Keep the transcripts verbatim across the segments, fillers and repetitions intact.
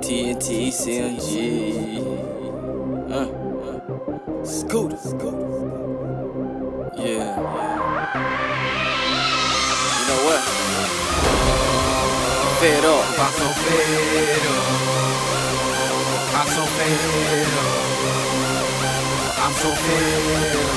T N T, C M G. Uh, uh. Scooter, Scooter. Yeah. You know what? Fed up. I'm so fed up. I'm so fed up. I'm so fed up.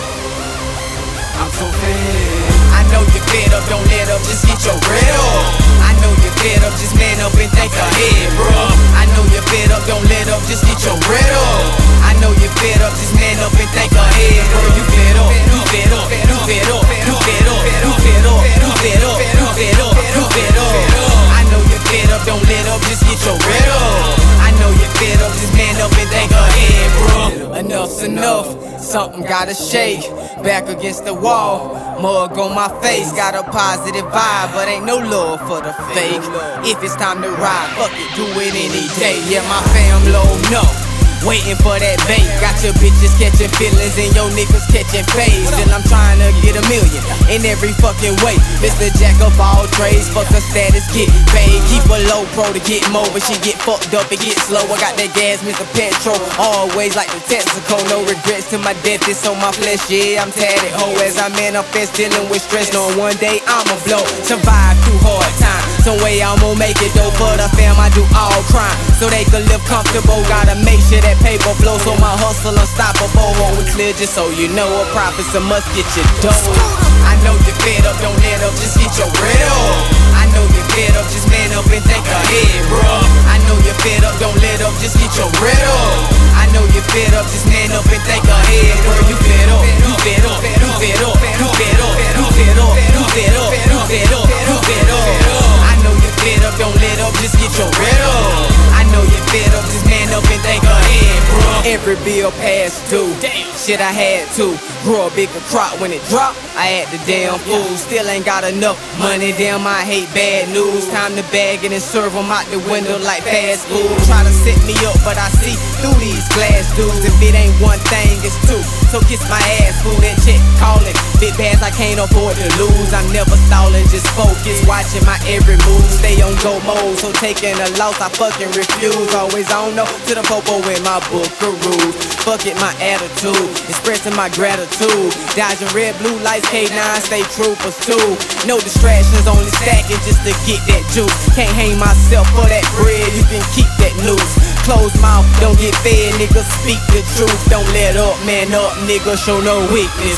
I'm so fed. I know you're fed up, don't let up, just get your bread up. I know you're fed up, just man up and think ahead, bro. I know you're fed up, don't let up, just get your bread up. I know you're fed up, just man up and think ahead, bro. You fed up, you fed up, you fed up, you fed up, you fed up, you fed up, you fed up, you fed up. I know you're fed up, don't let up, just get your bread up. I know you're fed up, just man up and think ahead, bro. Enough's enough, something gotta shake. Back against the wall, mug on my face. Got a positive vibe, but ain't no love for the fake. If it's time to ride, fuck it, do it any day. Yeah, my fam low, no, waiting for that bait. Got your bitches catching feelings and your niggas catching phase. Still I'm trying to get a million in every fucking way. Mister Jack of all trades, fuck the status, get paid. Keep a low pro to get more, but she get fucked up and get slow. I got that gas, Mister Petrol, always like the Texaco. No regrets to my death, it's on my flesh, yeah, I'm tatted ho. As I manifest, dealing with stress, knowing one day I'ma blow. Survive through hard times, some way I'ma make it though. For the fam, I do all crime, so they can live comfortable. Gotta make sure that paper flow, so my hustle unstoppable. Hold it clear just so you know, a prophet, so must get your dough. I know you're fed up, don't let up, just get your bread up. I know you're fed up, just man up and think ahead, bro. I know you're fed up, don't let up, just get your bread up. I know you're fed up, just man up and think ahead, bro. You fed up, you fed up, you fed up, you fed up, you fed up, you fed up, you fed up, you fed up. I know you're fed up, don't let up, just get your bread up. I know you're fed up, just man up and think ahead, bro. Every bill passed due, shit I had to grow a bigger crop. When it dropped, I had the damn fool. Still ain't got enough money, damn I hate bad news. Time to bag it and serve them out the window like fast food. Try to set me up, but I see through these glass dudes. If it ain't one thing, it's two, so kiss my ass, fool. That chick calling, big bags I can't afford to lose. I'm never stalling, just focus, watching my every move. Stay on go mode, so taking a loss I fucking refuse. Always on no to the popo with my book of rules. Fuck it, my attitude, expressing my gratitude. Dodging red, blue lights, K nine, stay troopers too. No distractions, only stacking just to get that juice. Can't hang myself for that bread, you can keep that noose. Closed mouth, don't get fed, nigga, speak the truth. Don't let up, man up, nigga, show no weakness.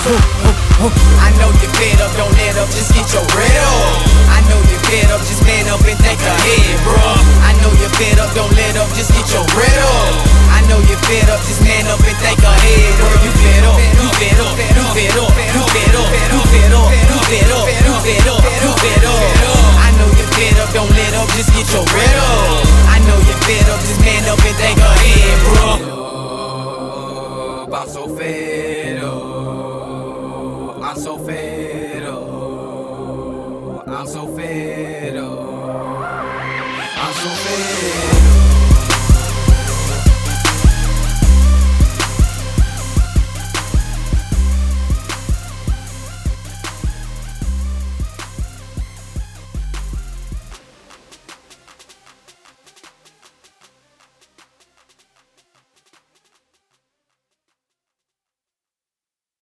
I know you're fed up, don't let up, just get your bread up. I know you're fed up, just man up and think ahead, bro. I know you're fed up, don't let up, just get your bread up. I know you're fed up, just man up and think ahead, bro. You fed up, you fed up, you fed up, you fed up, you fed up, you fed up, you fed up, you fed up. I know you're fed up, don't let up, just get your bread up. I know you're fed up, just man up and think ahead, bro. I'm so fed up. I'm so fed up. I'm so fed up. I'm so fed up.